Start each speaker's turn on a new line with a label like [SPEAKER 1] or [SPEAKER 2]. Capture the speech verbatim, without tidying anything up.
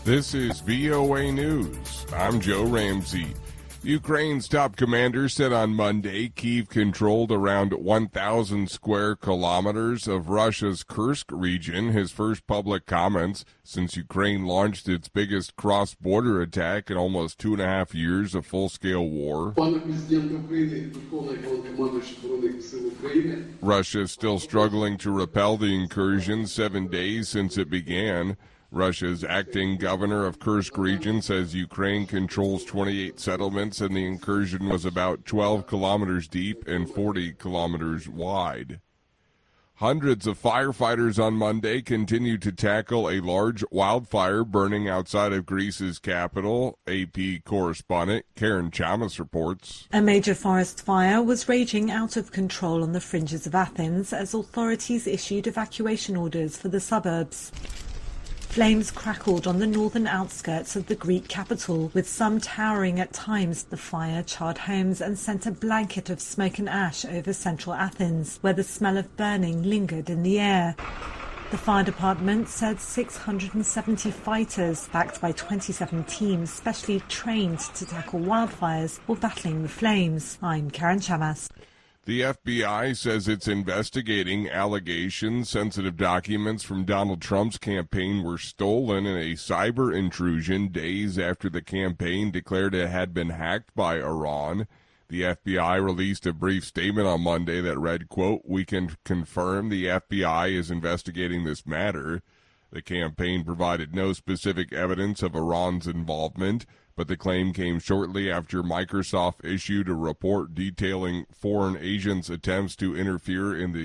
[SPEAKER 1] This is V O A News. I'm Joe Ramsey. Ukraine's top commander said on Monday Kyiv controlled around one thousand square kilometers of Russia's Kursk region, his first public comments since Ukraine launched its biggest cross-border attack in almost two and a half years of full-scale war. Russia is still struggling to repel the incursion seven days since it began. Russia's acting governor of Kursk region says Ukraine controls twenty-eight settlements and the incursion was about twelve kilometers deep and forty kilometers wide. Hundreds of firefighters on Monday continued to tackle a large wildfire burning outside of Greece's capital. A P correspondent Karen Chamas reports.
[SPEAKER 2] A major forest fire was raging out of control on the fringes of Athens as authorities issued evacuation orders for the suburbs. Flames crackled on the northern outskirts of the Greek capital, with some towering at times. The fire charred homes and sent a blanket of smoke and ash over central Athens, where the smell of burning lingered in the air. The fire department said six hundred seventy fighters, backed by twenty-seven teams specially trained to tackle wildfires, were battling the flames. I'm Karen Chamas.
[SPEAKER 1] The F B I says it's investigating allegations sensitive documents from Donald Trump's campaign were stolen in a cyber intrusion days after the campaign declared it had been hacked by Iran. The F B I released a brief statement on Monday that read, quote, "We can confirm the F B I is investigating this matter." The campaign provided no specific evidence of Iran's involvement, but the claim came shortly after Microsoft issued a report detailing foreign agents' attempts to interfere in the